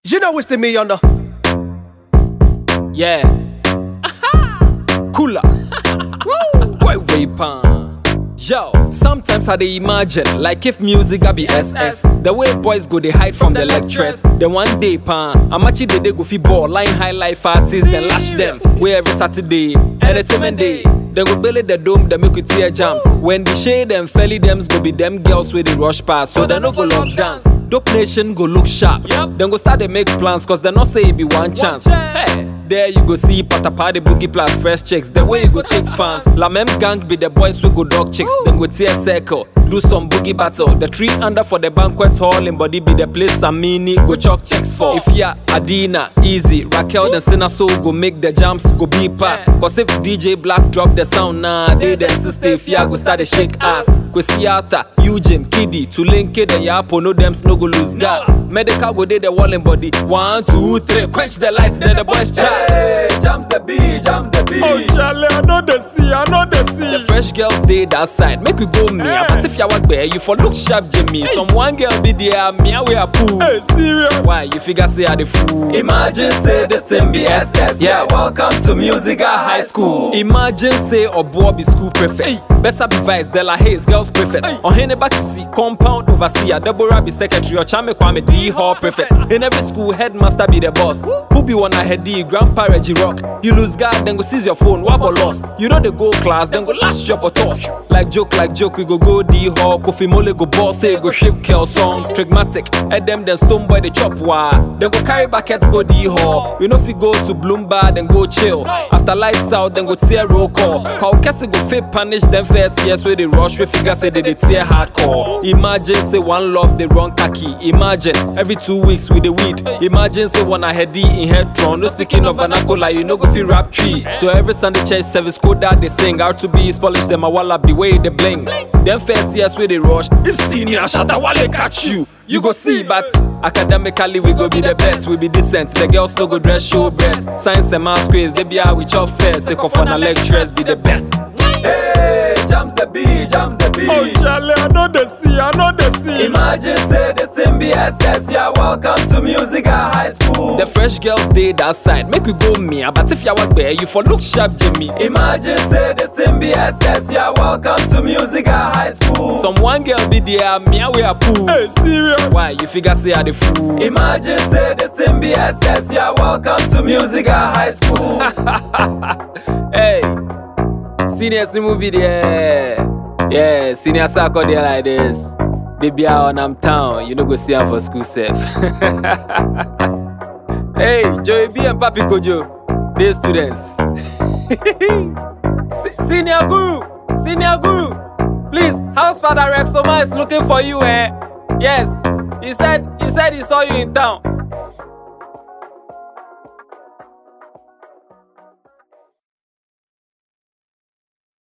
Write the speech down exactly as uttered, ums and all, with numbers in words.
You know it's the me on the Yeah. Cooler. Boy, way pan. Yo, sometimes I dey imagine like if music I be S S. The way boys go they hide from the lecturers. Then one day pan, Amachi they go fi ball, line high life artists, then lash them. Where every Saturday, entertainment day. Then go belly the dome, they make it tear jams. When the shade and felly thems go be them girls with the rush pass, so they no go love dance. Dope Nation go look sharp. Yep. Then go start to make plans, cause they not say it be one, one chance. chance. Hey. There you go see Patapa the boogie plus fresh chicks. The way you go take fans. La Mem gang be the boys we go dog chicks. Woo. Then go tear circle, do some boogie battle. The tree under for the banquet hall in body be the place Samini go chalk chicks for. If ya Adina, Easy, Raquel then Sina so go make the jams go be pass. Cause if D J Black drop the sound nah, they then sister if ya go start to shake ass. Go Siata, Eugene, Kiddy, to link it and ya no them no go lose that. Medical go dey the wall in body. One, two, three, quench the lights, then the boys chat. Hey, jams the beat, jams the beat. Oh, Charlie, I know the sea, I know the sea. The fresh girls dey that side, make we go me. Hey. But if you walk there, you for look sharp, Jimmy. Hey. Some one girl be there, me I wear a poo. Hey, serious? Why you figure say I the fool? Imagine say this thing be S S. Yeah, welcome to Musica High School. Imagine say Obo be school prefect. Hey. Bessa be vice, Della Hayes girls prefect. Hey. On Hene back to see compound overseer. Deborah be secretary, or Chame Kwame D Hall prefect. In every school, headmaster be the boss. Who be one ahead D, grandpa Reggie Rock. You lose guard, then go seize your phone, wobble lost. You know the go class, then go last job or toss. Like joke, like joke, we go go D Hall. Kofi Mole go boss, say go ship Kel song. Trigmatic, head them then stone boy the chop wah. Then go carry buckets, go D Hall. You know if you go to Bloomberg, then go chill. After lights out, then go tear roll call. Call Kessie go fit punish them first years where they rush. We figure say they, they tear hardcore. Imagine say one love the wrong khaki. Imagine every two weeks with the weed. Imagine say one ahead D in head throne. No speaking of vernacular, you know go feel rap tree. So every Sunday church service go that they sing. R two B is polish them a walla be way they bling. Them first years where they rush. If senior shatter wale catch you, you go see. But academically we go be the best. We be decent. The girls no go dress show breast. Science and math quiz they be out with your first. Take off on the lecturers be the best. Hey, jams the beat, jams the beat. Oh Charlie, I know the sea, I know the sea. Imagine say this thing be S S. Yeah, welcome to Musica High School. The fresh girls dey that side, make we go me. But if you walk there, you for look sharp, Jimmy. Imagine say this thing be S S. Yeah, welcome to Musica High School. Some one girl be there, me I wear a poo. Hey, serious? Why you figure say I the fool? Imagine say this thing be S S. Yeah, welcome to Musica High School. Hey, seniors the movie there. Yeah, senior circle there like this. They be out on am town, you know go see them for school safe. Hey, Joey B and Papi Kojo, they students. Se Senior Guru, Senior Guru, please, House Father Rexoma is looking for you, eh? Yes, he said, he said he saw you in town.